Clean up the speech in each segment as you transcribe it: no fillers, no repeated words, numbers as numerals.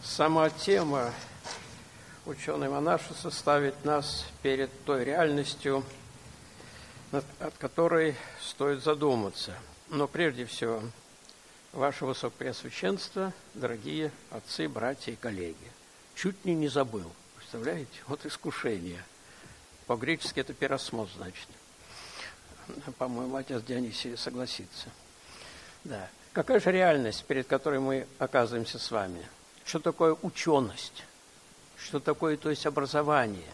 Сама тема ученого-монашества ставит нас перед той реальностью, от которой стоит задуматься. Но прежде всего, Ваше Высокопреосвященство, дорогие отцы, братья и коллеги, чуть ли не забыл, представляете? Вот искушение. По-гречески это пиросмос, значит. По-моему, отец Дионисий согласится. Да. Какая же реальность, перед которой мы оказываемся с вами? Что такое ученость? Что такое, то есть, образование?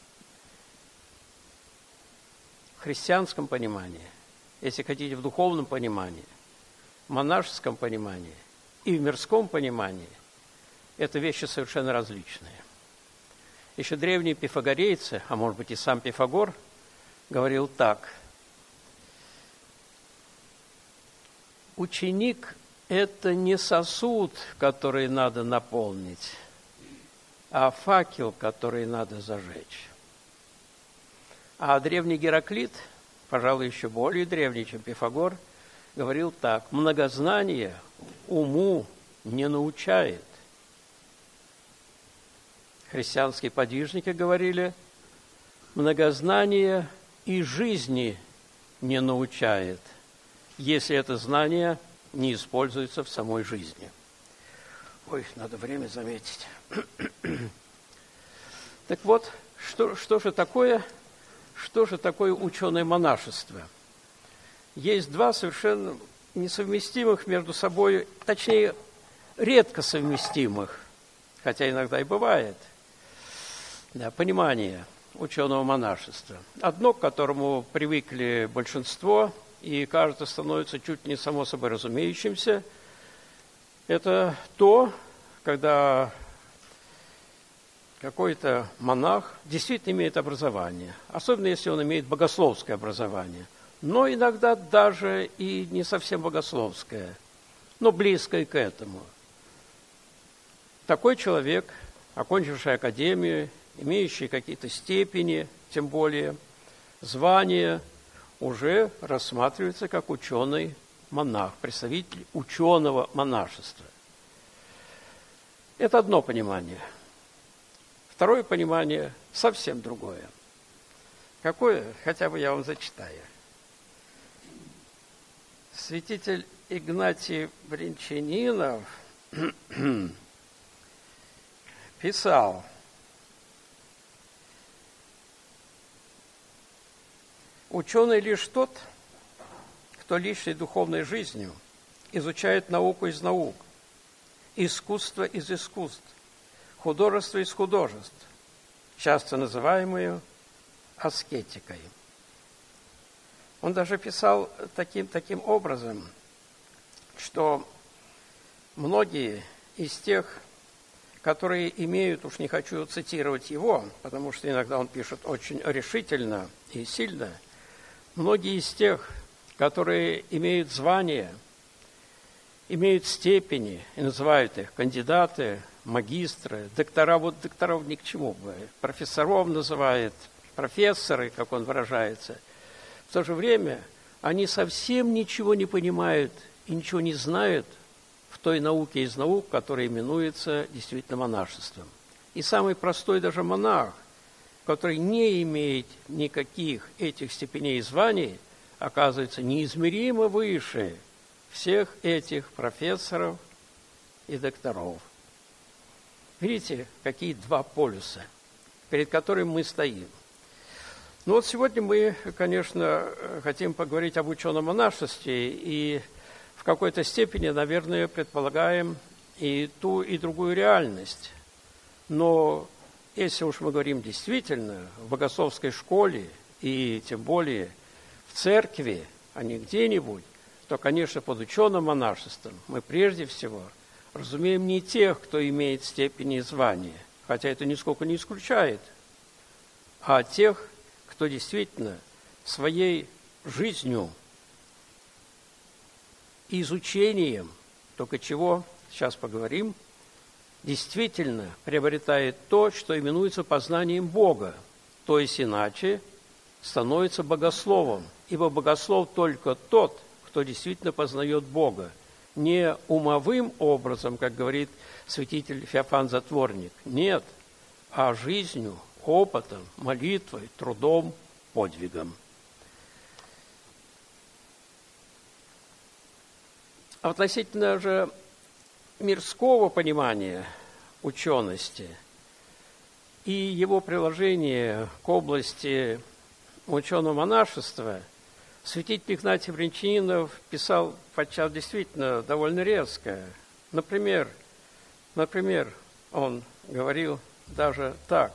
В христианском понимании, если хотите, в духовном понимании, в монашеском понимании и в мирском понимании, это вещи совершенно различные. Еще древние пифагорейцы, а может быть и сам Пифагор, говорил так: ученик – это не сосуд, который надо наполнить, а факел, который надо зажечь. А древний Гераклит, пожалуй, еще более древний, чем Пифагор, говорил так: многознание уму не научает. Христианские подвижники говорили: многознание и жизни не научает, если это знание не используется в самой жизни. Ой, надо время заметить. Так вот, что же такое ученое монашество? Есть два совершенно несовместимых между собой, точнее, редко совместимых, хотя иногда и бывает, понимания ученого монашества. Одно, к которому привыкли большинство, и, кажется, становится чуть не само собой разумеющимся, это то, когда какой-то монах действительно имеет образование, особенно если он имеет богословское образование, но иногда даже и не совсем богословское, но близкое к этому. Такой человек, окончивший академию, имеющий какие-то степени, тем более звания, уже рассматривается как ученый-монах, представитель ученого монашества. Это одно понимание. Второе понимание совсем другое. Какое? Хотя бы я вам зачитаю. Святитель Игнатий Брянчанинов писал: ученый лишь тот, кто личной духовной жизнью изучает науку из наук, искусство из искусств, художество из художеств, часто называемую аскетикой. Он даже писал таким образом, что многие из тех, которые имеют, уж не хочу цитировать его, потому что иногда он пишет очень решительно и сильно, многие из тех, которые имеют звания, имеют степени, и называют их кандидаты, магистры, доктора, вот докторов ни к чему бы, профессоров называют, профессоры, как он выражается. В то же время они совсем ничего не понимают и ничего не знают в той науке из наук, которая именуется действительно монашеством. И самый простой даже монах, который не имеет никаких этих степеней и званий, оказывается неизмеримо выше всех этих профессоров и докторов. Видите, какие два полюса, перед которыми мы стоим. Ну вот сегодня мы, конечно, хотим поговорить об ученом монашестве и в какой-то степени, наверное, предполагаем и ту, и другую реальность. Но если уж мы говорим действительно в богословской школе и тем более в церкви, а не где-нибудь, то, конечно, под ученым монашеством мы прежде всего разумеем не тех, кто имеет степени и звания, хотя это нисколько не исключает, а тех, кто действительно своей жизнью, изучением, только чего, сейчас поговорим, действительно приобретает то, что именуется познанием Бога, то есть иначе становится богословом, ибо богослов только тот, кто действительно познает Бога, не умовым образом, как говорит святитель Феофан Затворник, нет, а жизнью, опытом, молитвой, трудом, подвигом. Относительно же мирского понимания учености и его приложения к области ученого монашества святитель Игнатий Брянчанинов писал подчас действительно довольно резко. Например, он говорил даже так: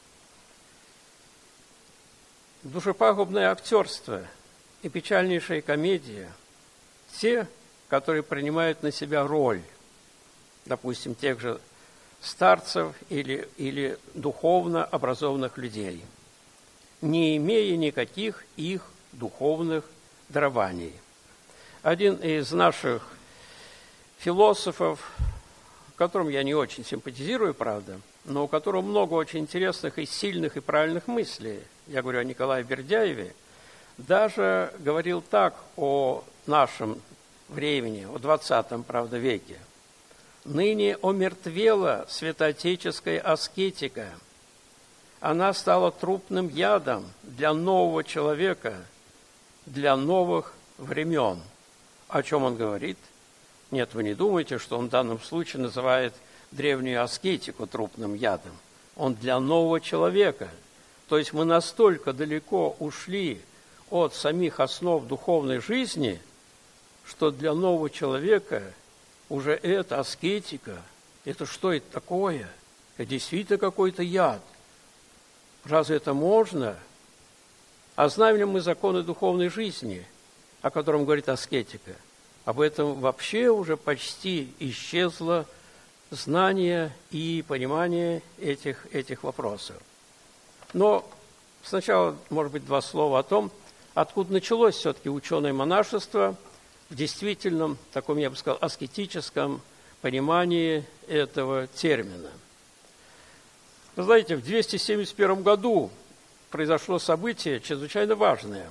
душепагубное актерство и печальнейшая комедия, те, которые принимают на себя роль, допустим, тех же старцев или духовно образованных людей, не имея никаких их духовных дарований. Один из наших философов, которым я не очень симпатизирую, правда, но у которого много очень интересных и сильных и правильных мыслей, я говорю о Николае Бердяеве, даже говорил так о нашем времени, о 20-м, правда, веке. «Ныне омертвела святоотеческая аскетика. Она стала трупным ядом для нового человека, для новых времен». О чем он говорит? Нет, вы не думайте, что он в данном случае называет древнюю аскетику трупным ядом. Он для нового человека. То есть мы настолько далеко ушли от самих основ духовной жизни, что для нового человека уже эта аскетика, это что это такое? Это действительно какой-то яд. Разве это можно? А знаем ли мы законы духовной жизни, о котором говорит аскетика? Об этом вообще уже почти исчезло знание и понимание этих вопросов. Но сначала, может быть, два слова о том, откуда началось все-таки ученое монашество в действительном, таком, я бы сказал, аскетическом понимании этого термина. Вы знаете, в 271 году произошло событие чрезвычайно важное.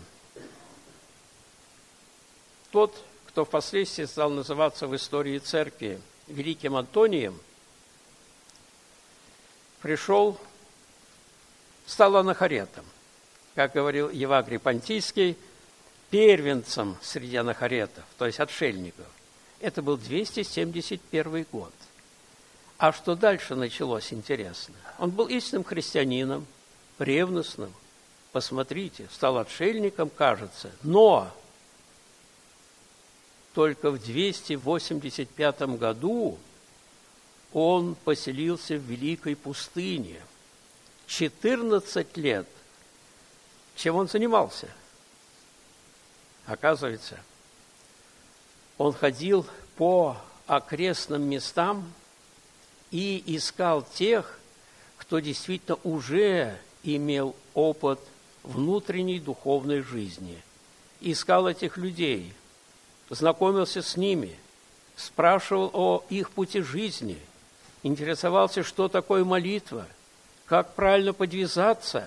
Тот, кто впоследствии стал называться в истории церкви Великим Антонием, стал анахоретом, как говорил Евагрий Понтийский, первенцем среди анахоретов, то есть отшельников. Это был 271 год. А что дальше началось, интересно? Он был истинным христианином, ревностным. Посмотрите, стал отшельником, кажется, но только в 285 году он поселился в Великой пустыне. 14 лет. Чем он занимался? Оказывается, он ходил по окрестным местам и искал тех, кто действительно уже имел опыт внутренней духовной жизни. Искал этих людей, знакомился с ними, спрашивал о их пути жизни, интересовался, что такое молитва, как правильно подвязаться.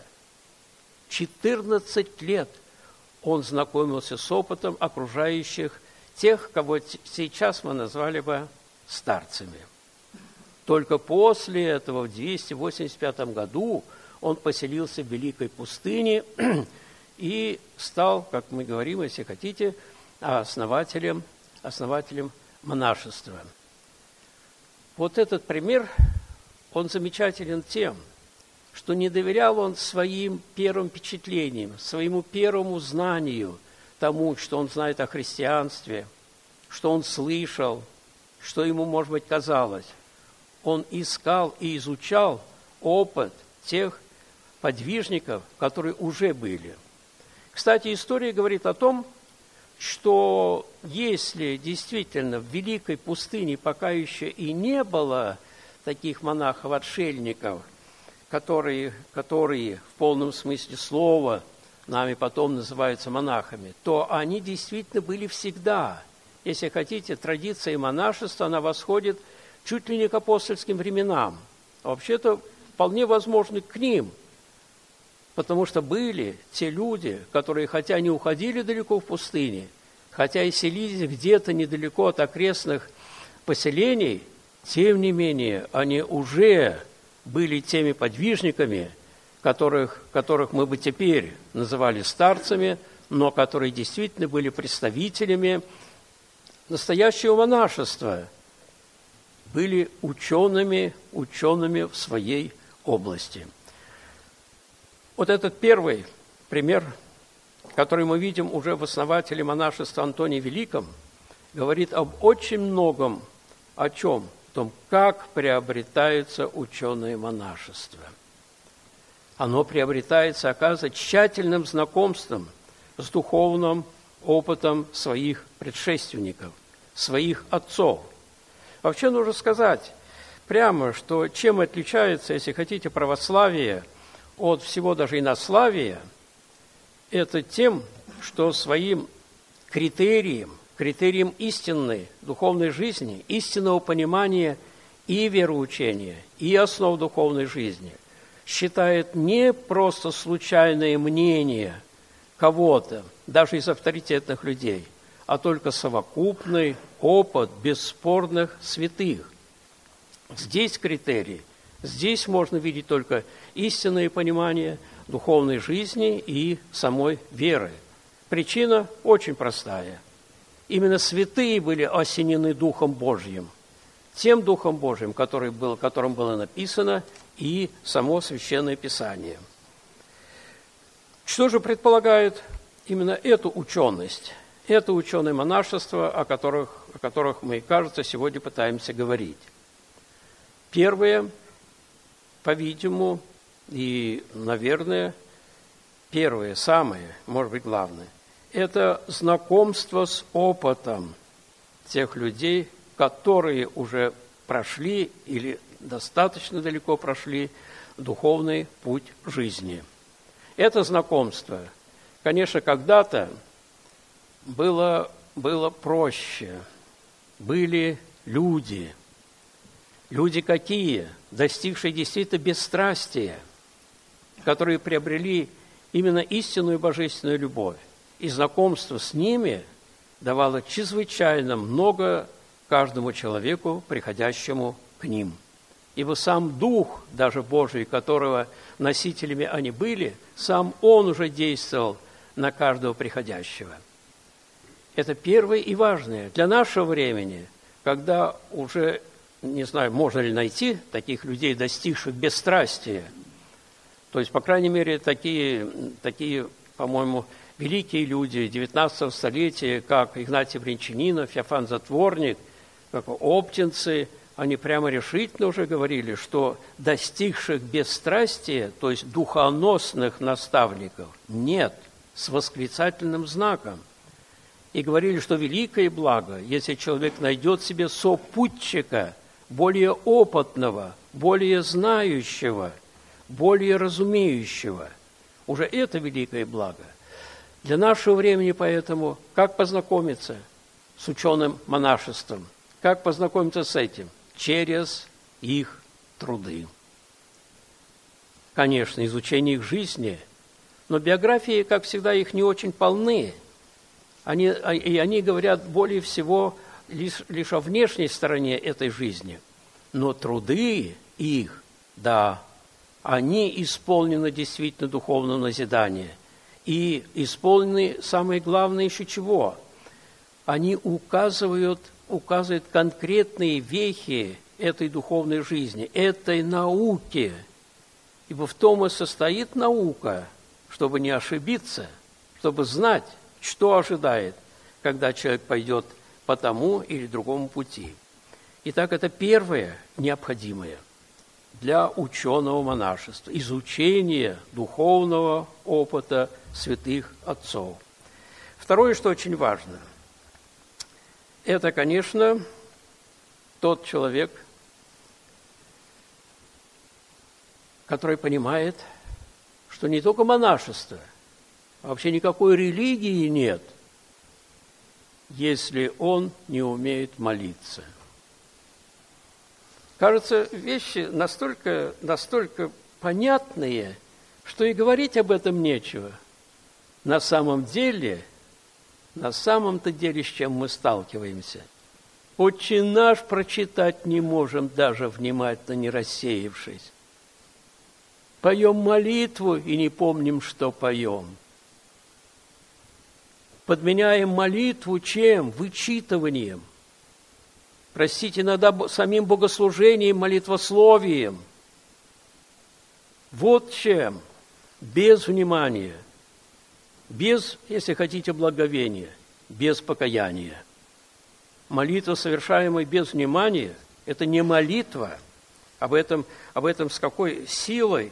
14 лет он знакомился с опытом окружающих тех, кого сейчас мы назвали бы старцами. Только после этого, в 285 году, он поселился в Великой пустыне и стал, как мы говорим, если хотите, основателем монашества. Вот этот пример, он замечателен тем, что не доверял он своим первым впечатлениям, своему первому знанию, тому, что он знает о христианстве, что он слышал, что ему, может быть, казалось. Он искал и изучал опыт тех подвижников, которые уже были. Кстати, история говорит о том, что если действительно в Великой пустыне пока еще и не было таких монахов-отшельников, которые в полном смысле слова нами потом называются монахами, то они действительно были всегда. Если хотите, традиция монашества, она восходит чуть ли не к апостольским временам. А вообще-то вполне возможно к ним, потому что были те люди, которые, хотя не уходили далеко в пустыне, хотя и селились где-то недалеко от окрестных поселений, тем не менее, они уже были теми подвижниками, которых мы бы теперь называли старцами, но которые действительно были представителями настоящего монашества, были учеными в своей области. Вот этот первый пример, который мы видим уже в основателе монашества Антонии Великом, говорит об очень многом, о чем? В том, как приобретается ученое монашество. Оно приобретается, оказывается, тщательным знакомством с духовным опытом своих предшественников, своих отцов. Вообще нужно сказать прямо, что чем отличается, если хотите, православие от всего даже инославия, это тем, что своим критерием истинной духовной жизни, истинного понимания и вероучения, и основ духовной жизни считает не просто случайное мнение кого-то, даже из авторитетных людей, а только совокупный опыт бесспорных святых. Здесь критерий, здесь можно видеть только истинное понимание духовной жизни и самой веры. Причина очень простая. Именно святые были осенены Духом Божьим, тем Духом Божьим, которым было написано и само Священное Писание. Что же предполагает именно эту ученость, это ученое монашество, о которых мы, кажется, сегодня пытаемся говорить? Первое, по-видимому, и, наверное, первое, самое, может быть, главное, это знакомство с опытом тех людей, которые уже прошли или достаточно далеко прошли духовный путь жизни. Это знакомство, конечно, когда-то было проще. Были люди. Люди какие? Достигшие действительно бесстрастия, которые приобрели именно истинную божественную любовь. И знакомство с ними давало чрезвычайно много каждому человеку, приходящему к ним. Ибо сам Дух, даже Божий, которого носителями они были, сам Он уже действовал на каждого приходящего. Это первое и важное. Для нашего времени, когда уже, не знаю, можно ли найти таких людей, достигших бесстрастия, то есть, по крайней мере, такие, по-моему, великие люди XIX столетия, как Игнатий Брянчанинов, Феофан Затворник, как оптинцы, они прямо решительно уже говорили, что достигших бесстрастия, то есть духоносных наставников, нет, с восклицательным знаком. И говорили, что великое благо, если человек найдет себе сопутчика, более опытного, более знающего, более разумеющего. Уже это великое благо. Для нашего времени поэтому как познакомиться с ученым монашеством? Как познакомиться с этим? Через их труды. Конечно, изучение их жизни, но биографии, как всегда, их не очень полны. Они говорят более всего лишь о внешней стороне этой жизни. Но труды их, да, они исполнены действительно духовного назидания. И исполнены, самое главное, еще чего? Они указывают конкретные вехи этой духовной жизни, этой науки. Ибо в том и состоит наука, чтобы не ошибиться, чтобы знать, что ожидает, когда человек пойдет по тому или другому пути. Итак, это первое необходимое для ученого монашества – изучение духовного опыта святых отцов. Второе, что очень важно, это, конечно, тот человек, который понимает, что не только монашество, а вообще никакой религии нет, если он не умеет молиться. Кажется, вещи настолько понятные, что и говорить об этом нечего. На самом деле на самом-то деле с чем мы сталкиваемся? «Отче наш» прочитать не можем, даже внимательно не рассеявшись. Поем молитву и не помним, что поем. Подменяем молитву чем? Вычитыванием. Простите, иногда самим богослужением, молитвословием. Вот чем. Без внимания. Без, если хотите, благовения. Без покаяния. Молитва, совершаемая без внимания, это не молитва. Об этом с какой силой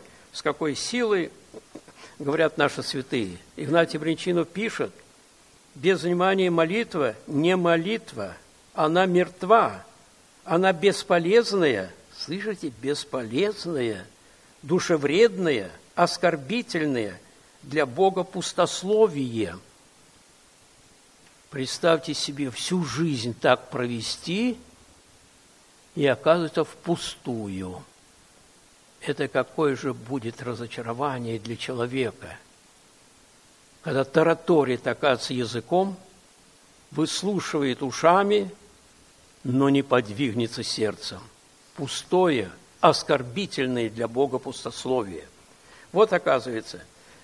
говорят наши святые. Игнатий Брянчинов пишет: без внимания молитва не молитва, она мертва, она бесполезная, слышите, бесполезная, душевредная, оскорбительная, для Бога пустословие. Представьте себе всю жизнь так провести и оказывается впустую. Это какое же будет разочарование для человека, когда тараторит, оказывается, языком, выслушивает ушами, но не подвигнется сердцем. Пустое, оскорбительное для Бога пустословие. Вот оказывается,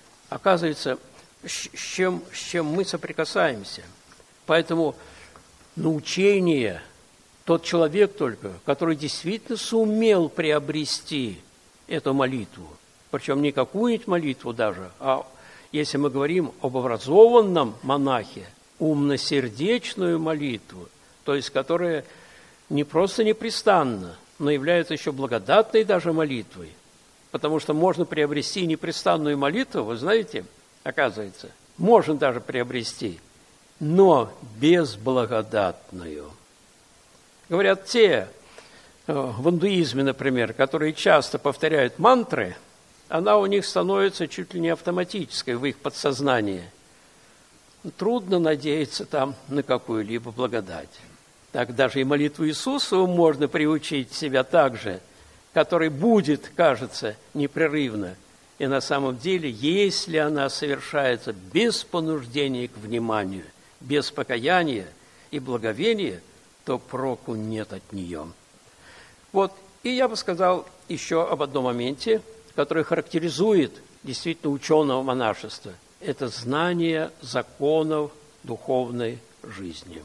с чем мы соприкасаемся. Поэтому научение, тот человек только, который действительно сумел приобрести эту молитву, причем не какую-нибудь молитву даже, а если мы говорим об образованном монахе, умносердечную молитву, то есть которая не просто непрестанна, но является еще благодатной даже молитвой, потому что можно приобрести непрестанную молитву, вы знаете, оказывается, можно даже приобрести, но безблагодатную. Говорят, те в индуизме, например, которые часто повторяют мантры, она у них становится чуть ли не автоматической в их подсознании. Трудно надеяться там на какую-либо благодать. Так даже и молитву Иисусову можно приучить себя так же, который будет, кажется, непрерывно. И на самом деле, если она совершается без понуждения к вниманию, без покаяния и благовения, то проку нет от нее. Вот, и я бы сказал еще об одном моменте, который характеризует действительно ученого монашества. Это знание законов духовной жизни.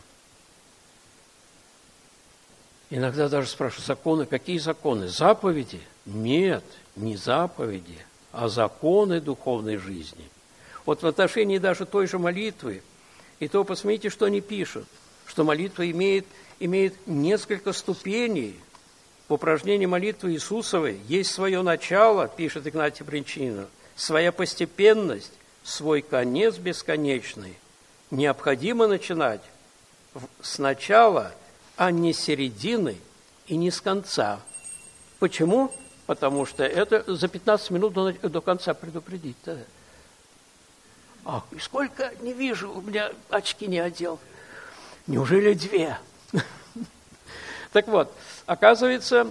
Иногда даже спрашивают, законы, какие законы? Заповеди? Нет, не заповеди, а законы духовной жизни. Вот в отношении даже той же молитвы, и то посмотрите, что они пишут, что молитва имеет несколько ступеней. В упражнении молитвы Иисусовой есть свое начало, пишет Игнатий Брянчинов, своя постепенность, свой конец бесконечный. Необходимо начинать с начала, а не с середины и не с конца. Почему? Потому что это за 15 минут до конца предупредить. Да? Ах, и сколько не вижу, у меня очки не одел. Неужели 2? Так вот, оказывается,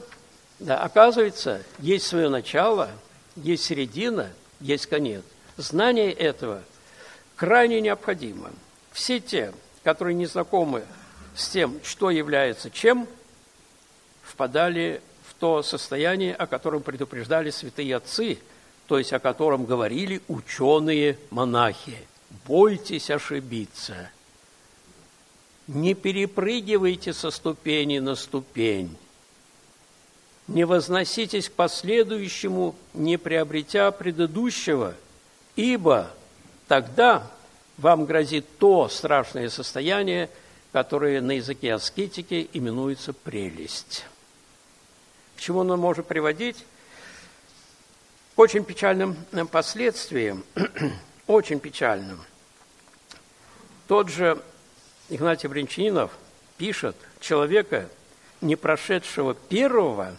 есть свое начало, есть середина, есть конец. Знание этого крайне необходимо. Все те, которые не знакомы с тем, что является чем, впадали в то состояние, о котором предупреждали святые отцы, то есть о котором говорили ученые-монахи. Бойтесь ошибиться. Не перепрыгивайте со ступени на ступень. Не возноситесь к последующему, не приобретя предыдущего, ибо тогда вам грозит то страшное состояние, которое на языке аскетики именуется прелесть. К чему оно может приводить? К очень печальным последствиям, очень печальным. Тот же Игнатий Брянчинов пишет, человека, не прошедшего первого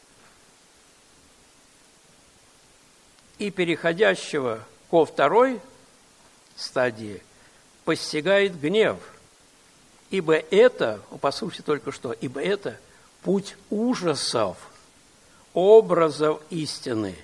и переходящего ко второй стадии, постигает гнев, ибо это, послушайте только что, ибо это путь ужасов, образов истины,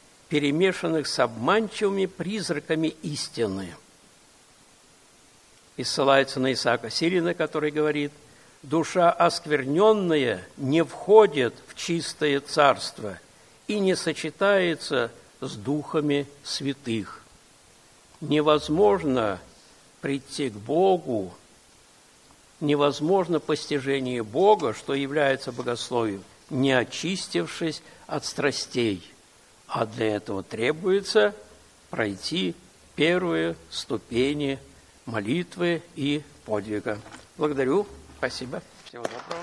перемешанных с обманчивыми призраками истины. и ссылается на Исаака Сирина, который говорит: «Душа оскверненная не входит в чистое царство и не сочетается с духами святых». Невозможно прийти к Богу, невозможно постижение Бога, что является богословием, не очистившись от страстей. А для этого требуется пройти первые ступени молитвы и подвига. Благодарю. Спасибо. Всего доброго.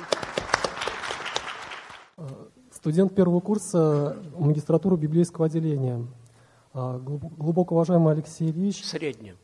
Студент первого курса магистратуры библейского отделения. Глубоко уважаемый Алексей Ильич. Среднее.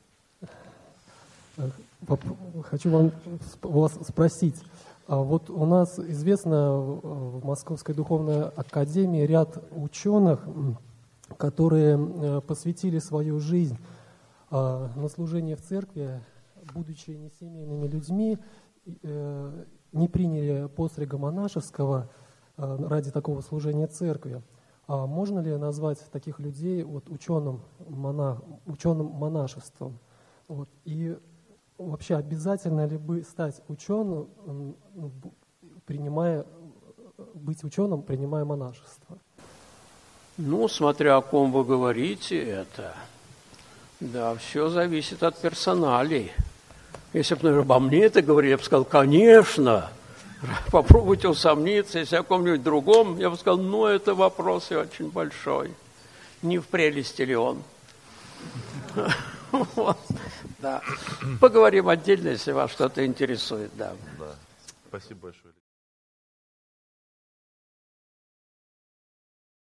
Хочу вас спросить. Вот у нас известно в Московской духовной академии ряд ученых, которые посвятили свою жизнь на служение в церкви, будучи несемейными людьми, не приняли пострига монашеского ради такого служения церкви. А можно ли назвать таких людей вот, ученым монашеством? Вот. И вообще обязательно ли стать ученым, быть ученым, принимая монашество? Ну, смотря о ком вы говорите, это, да, все зависит от персоналей. Если бы, например, обо мне это говорили, я бы сказал, конечно, попробуйте усомниться. Если о ком-нибудь другом, я бы сказал, ну, это вопрос и очень большой. Не в прелести ли он? Да. Поговорим отдельно, если вас что-то интересует. Да. Спасибо большое.